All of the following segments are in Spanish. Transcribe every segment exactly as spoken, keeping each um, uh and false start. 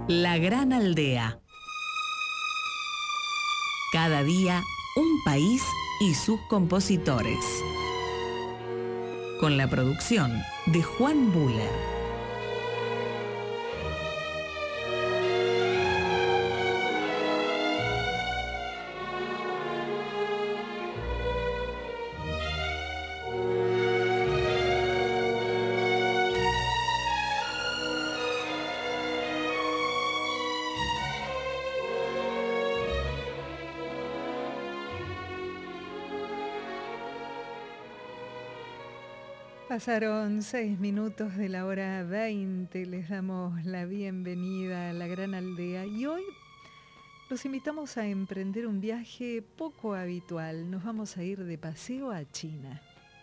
La Gran Aldea. Cada día, un país y sus compositores. Con la producción de Juan Buller. Pasaron seis minutos de la hora veinte, les damos la bienvenida a la Gran Aldea y hoy los invitamos a emprender un viaje poco habitual. Nos vamos a ir de paseo a China.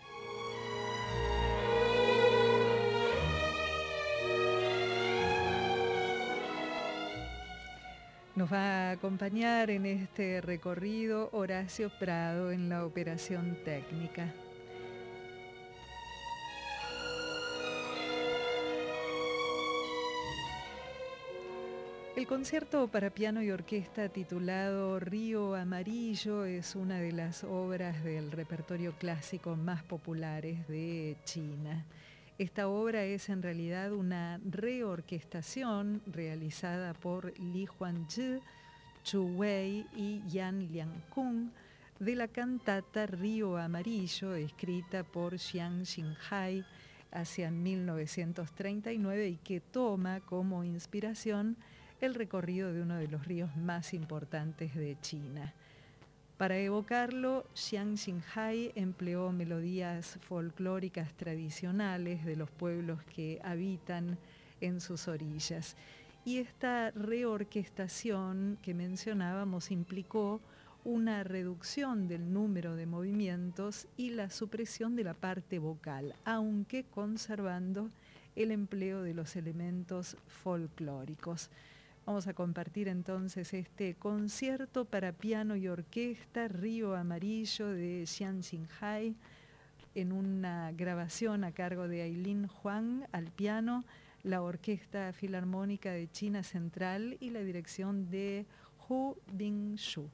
Nos va a acompañar en este recorrido Horacio Prado en la operación técnica. El concierto para piano y orquesta titulado Río Amarillo es una de las obras del repertorio clásico más populares de China. Esta obra es en realidad una reorquestación realizada por Li Huanzhi, Chu Wei y Yan Liangkung de la cantata Río Amarillo, escrita por Jiang Xinhai hacia mil novecientos treinta y nueve y que toma como inspiración el recorrido de uno de los ríos más importantes de China. Para evocarlo, Jiang Xinhai empleó melodías folclóricas tradicionales de los pueblos que habitan en sus orillas. Y esta reorquestación que mencionábamos implicó una reducción del número de movimientos y la supresión de la parte vocal, aunque conservando el empleo de los elementos folclóricos. Vamos a compartir entonces este concierto para piano y orquesta Río Amarillo de Jiang Xinhai en una grabación a cargo de Aileen Huang al piano, la Orquesta Filarmónica de China Central y la dirección de Hu Bingshu.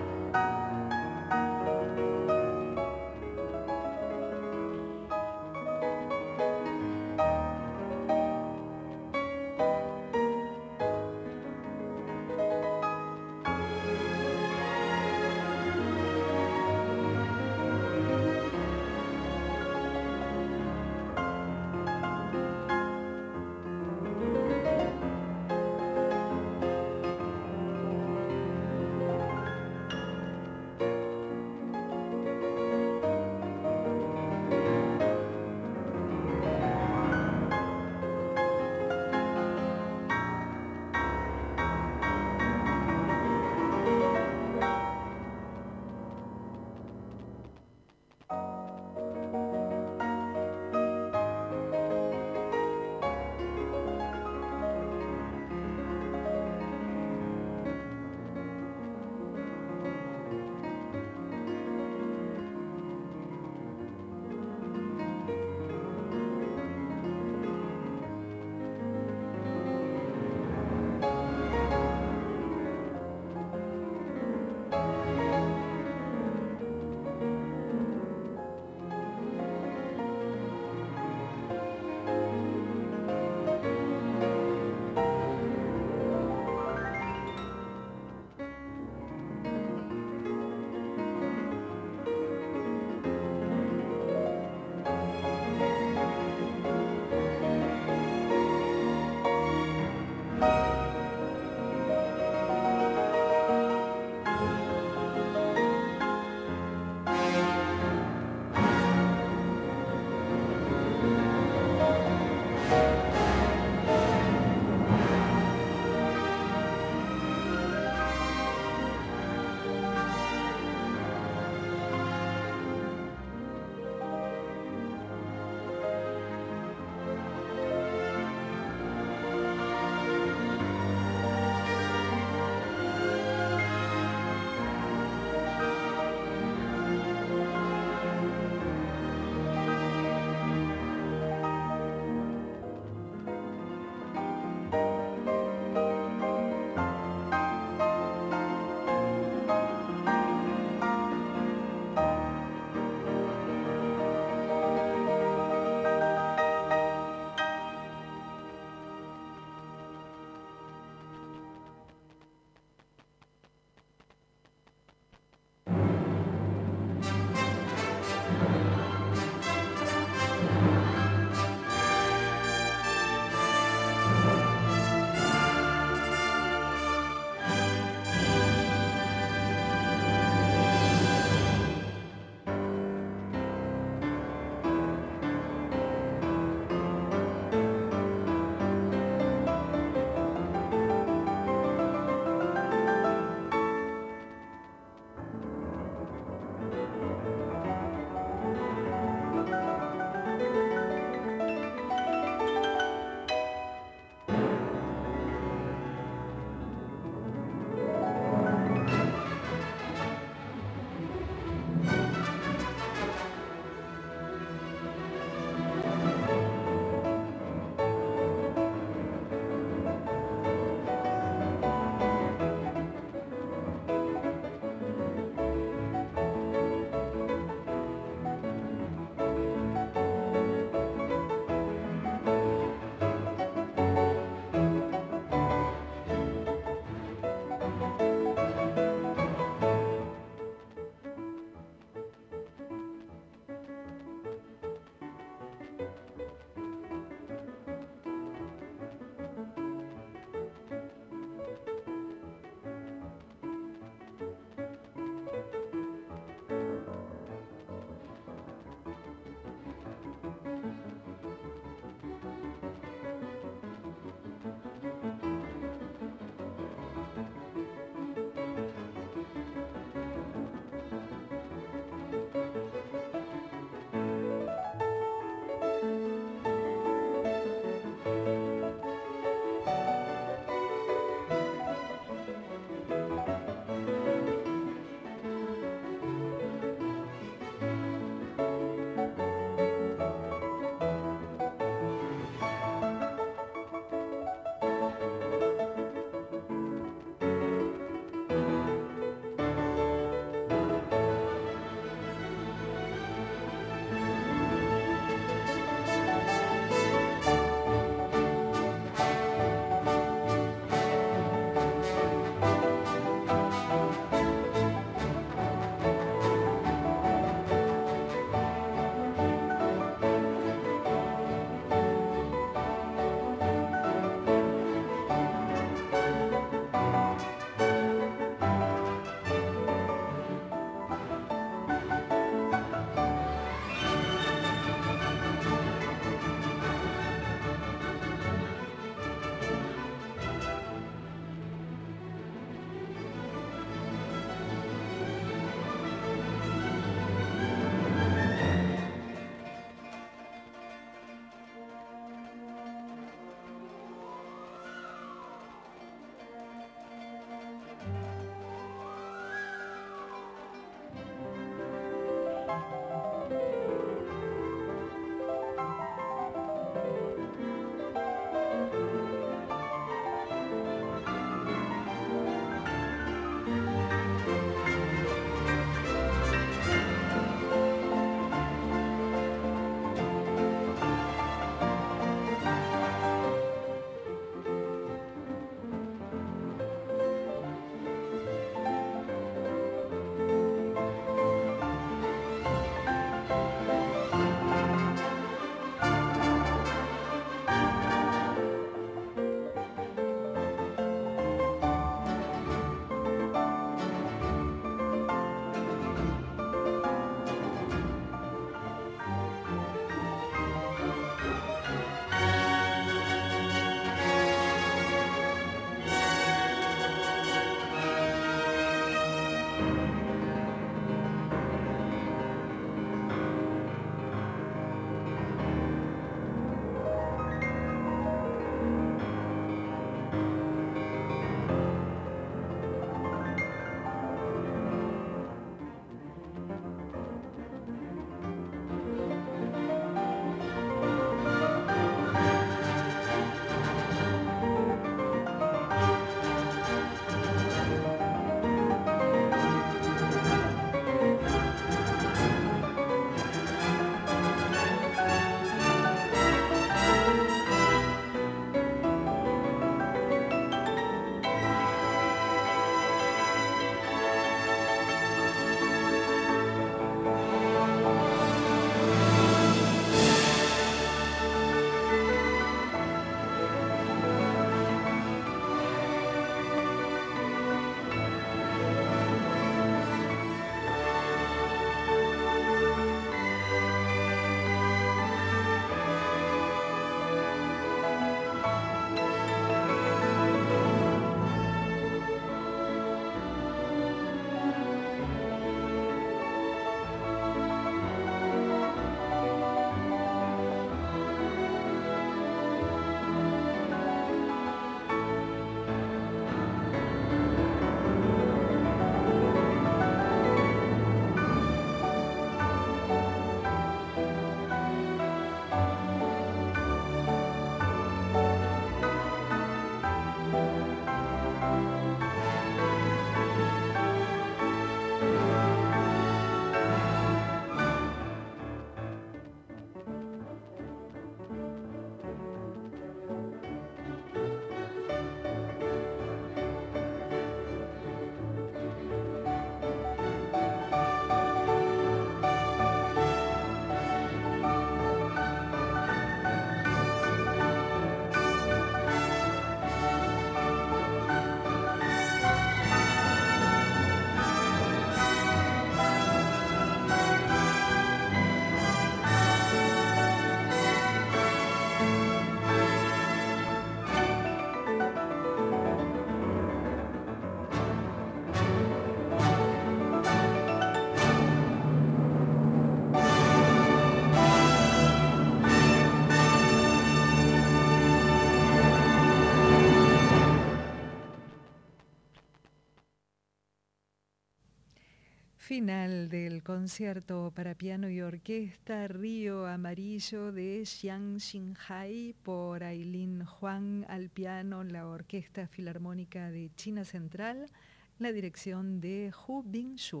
Final del concierto para piano y orquesta Río Amarillo de Jiang Xinhai por Ailin Huang al piano, la Orquesta Filarmónica de China Central, la dirección de Hu Bingshu.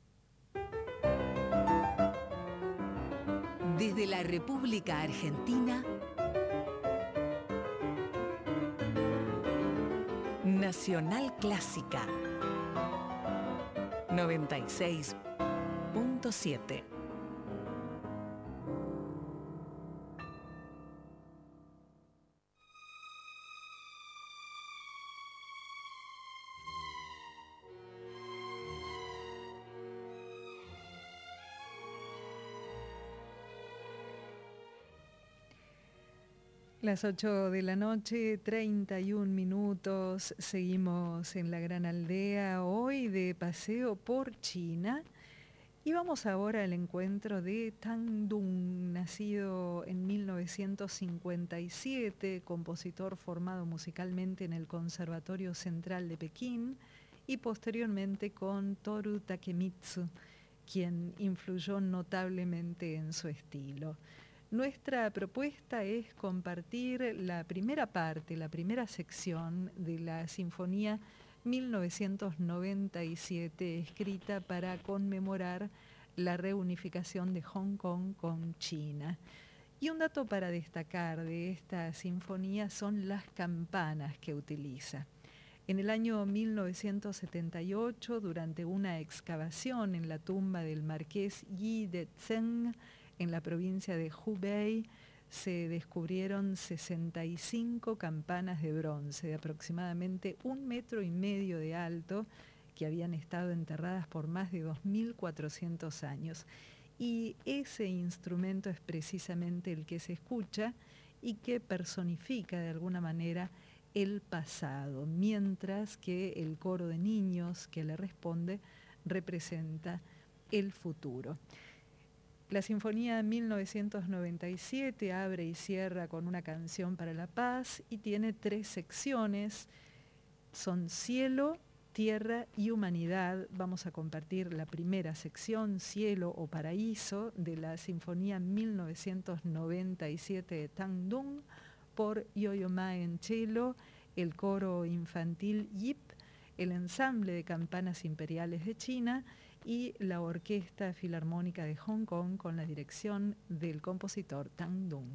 Desde la República Argentina, Nacional Clásica noventa y seis punto siete. Las ocho de la noche, treinta y un minutos, seguimos en la Gran Aldea, hoy de paseo por China, y vamos ahora al encuentro de Tang Dung, nacido en mil novecientos cincuenta y siete, compositor formado musicalmente en el Conservatorio Central de Pekín, y posteriormente con Toru Takemitsu, quien influyó notablemente en su estilo. Nuestra propuesta es compartir la primera parte, la primera sección de la Sinfonía mil novecientos noventa y siete, escrita para conmemorar la reunificación de Hong Kong con China. Y un dato para destacar de esta sinfonía son las campanas que utiliza. En el año mil novecientos setenta y ocho, durante una excavación en la tumba del marqués Yi de Zheng, en la provincia de Hubei, se descubrieron sesenta y cinco campanas de bronce de aproximadamente un metro y medio de alto que habían estado enterradas por más de dos mil cuatrocientos años. Y ese instrumento es precisamente el que se escucha y que personifica de alguna manera el pasado, mientras que el coro de niños que le responde representa el futuro. La Sinfonía mil novecientos noventa y siete abre y cierra con una canción para la paz y tiene tres secciones. Son Cielo, Tierra y Humanidad. Vamos a compartir la primera sección, Cielo o Paraíso, de la Sinfonía mil novecientos noventa y siete de Tang Dung, por Yo-Yo Ma en cello, el coro infantil Yip, el ensamble de campanas imperiales de China y la Orquesta Filarmónica de Hong Kong con la dirección del compositor Tang Dung.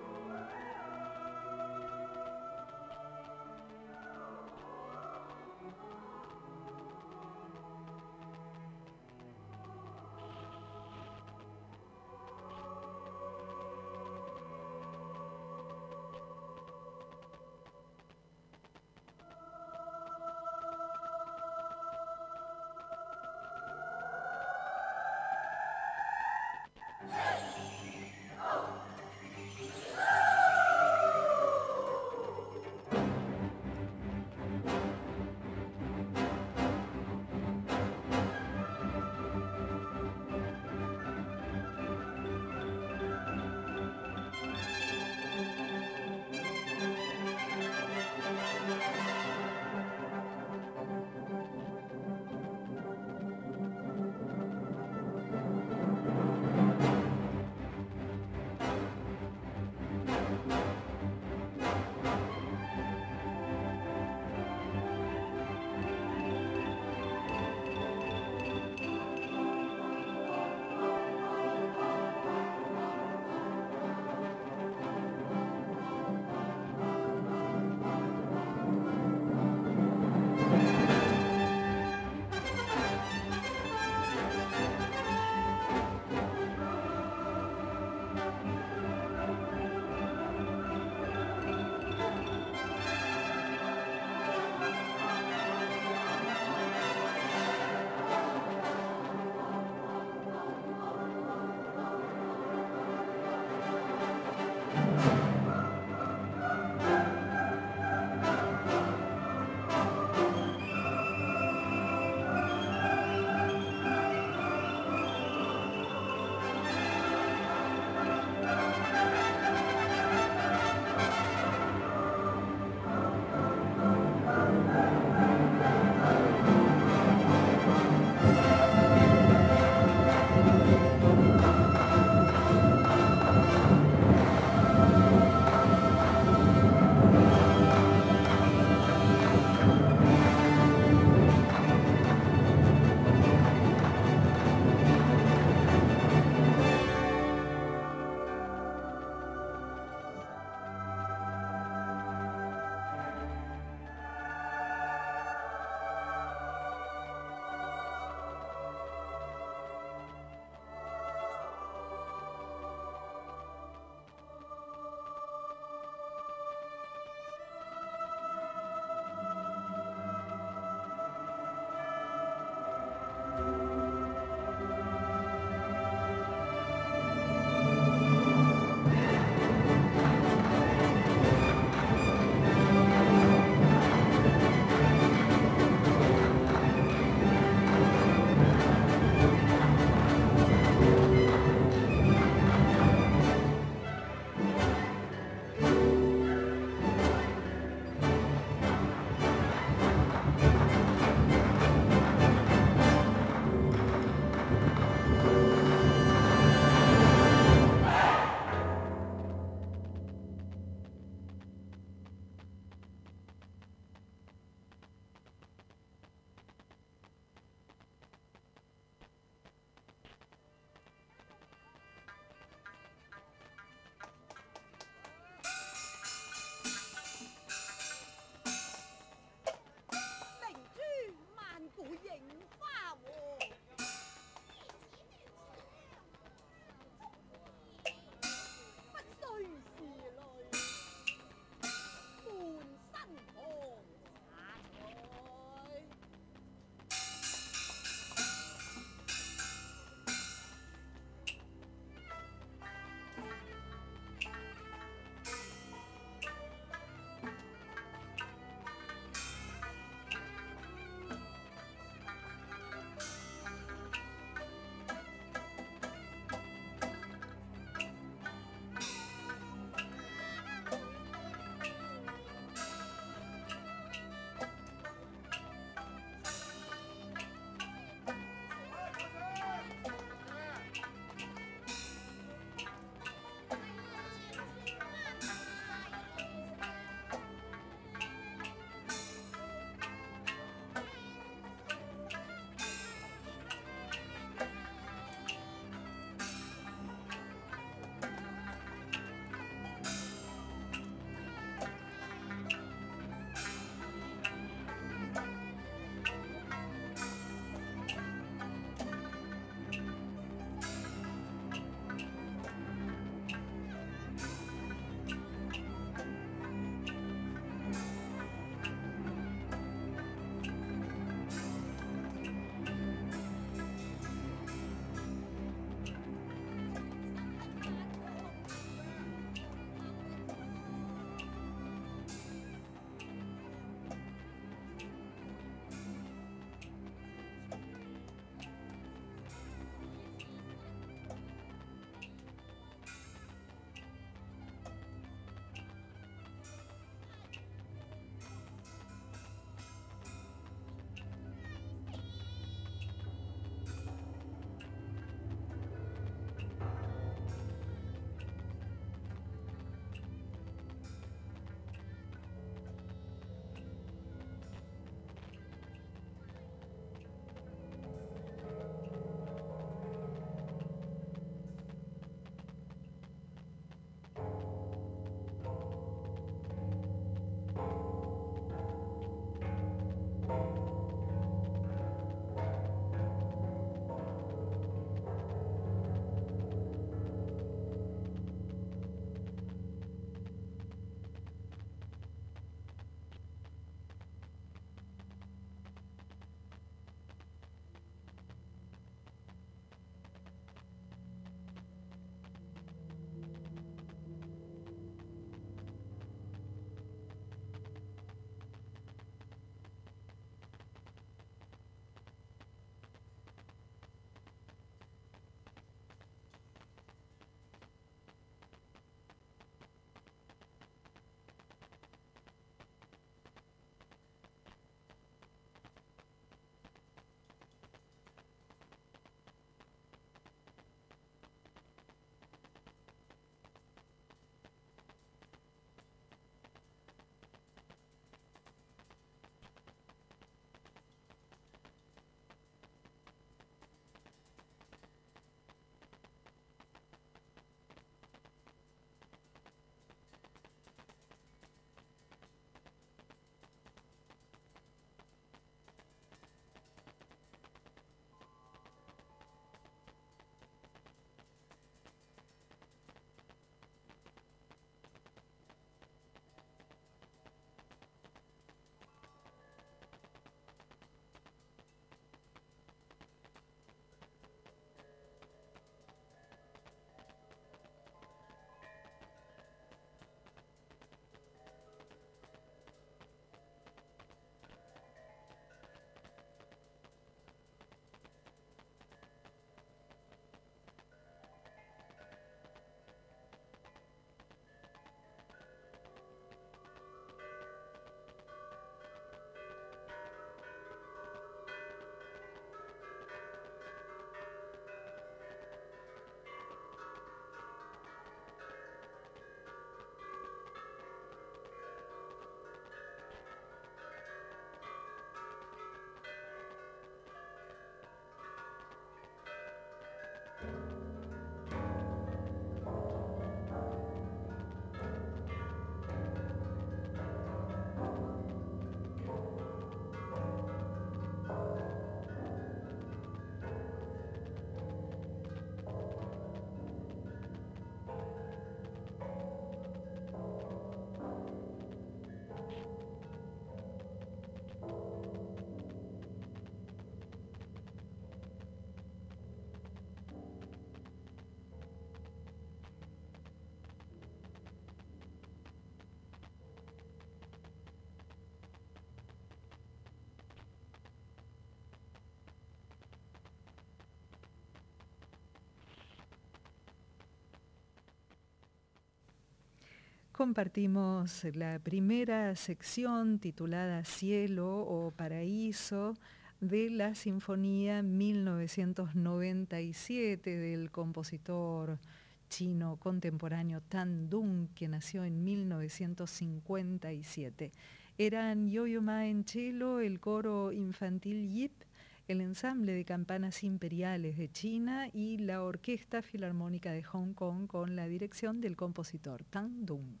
Compartimos la primera sección titulada Cielo o Paraíso de la Sinfonía mil novecientos noventa y siete del compositor chino contemporáneo Tan Dun, que nació en mil novecientos cincuenta y siete. Eran Yo-Yo Ma en cello, el coro infantil Yip, el ensamble de campanas imperiales de China y la Orquesta Filarmónica de Hong Kong con la dirección del compositor Tan Dun.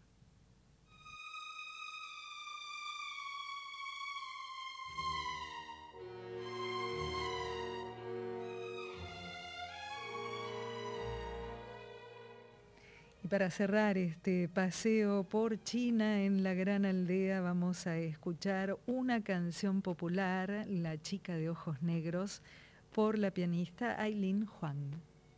Y para cerrar este paseo por China en la gran aldea vamos a escuchar una canción popular, La chica de ojos negros, por la pianista Aileen Huang.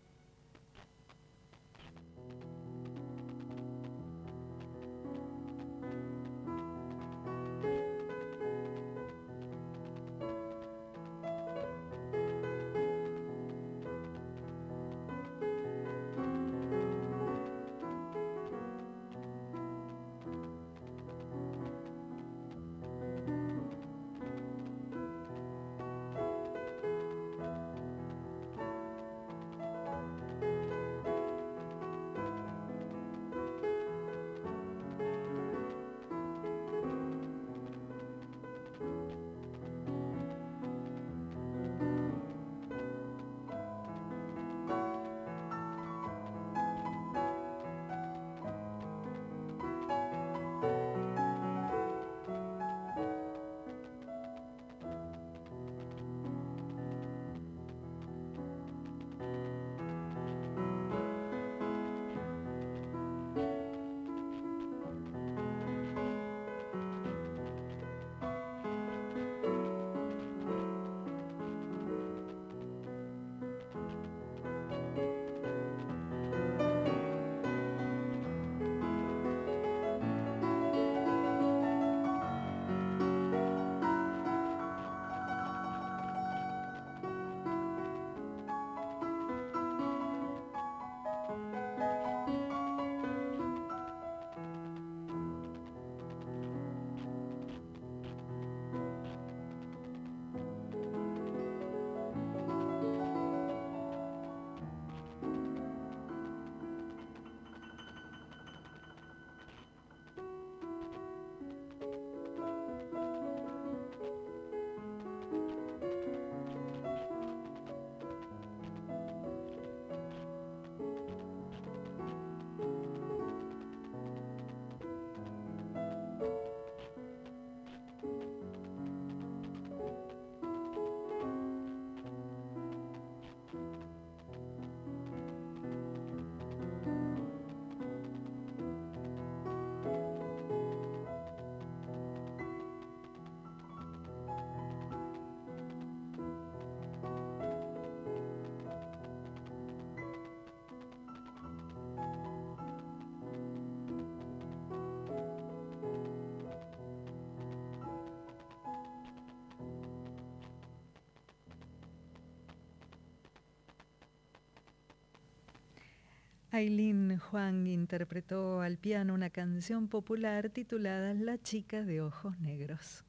Aileen Huang interpretó al piano una canción popular titulada La chica de ojos negros.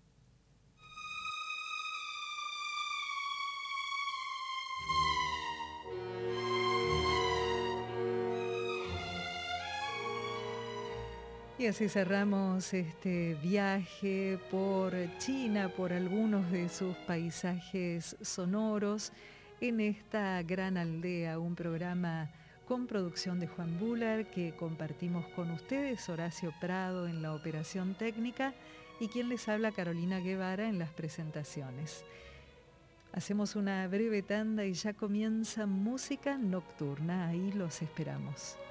Y así cerramos este viaje por China, por algunos de sus paisajes sonoros en esta gran aldea, un programa con producción de Juan Bular que compartimos con ustedes, Horacio Prado en la operación técnica y quien les habla, Carolina Guevara, en las presentaciones. Hacemos una breve tanda y ya comienza Música Nocturna, ahí los esperamos.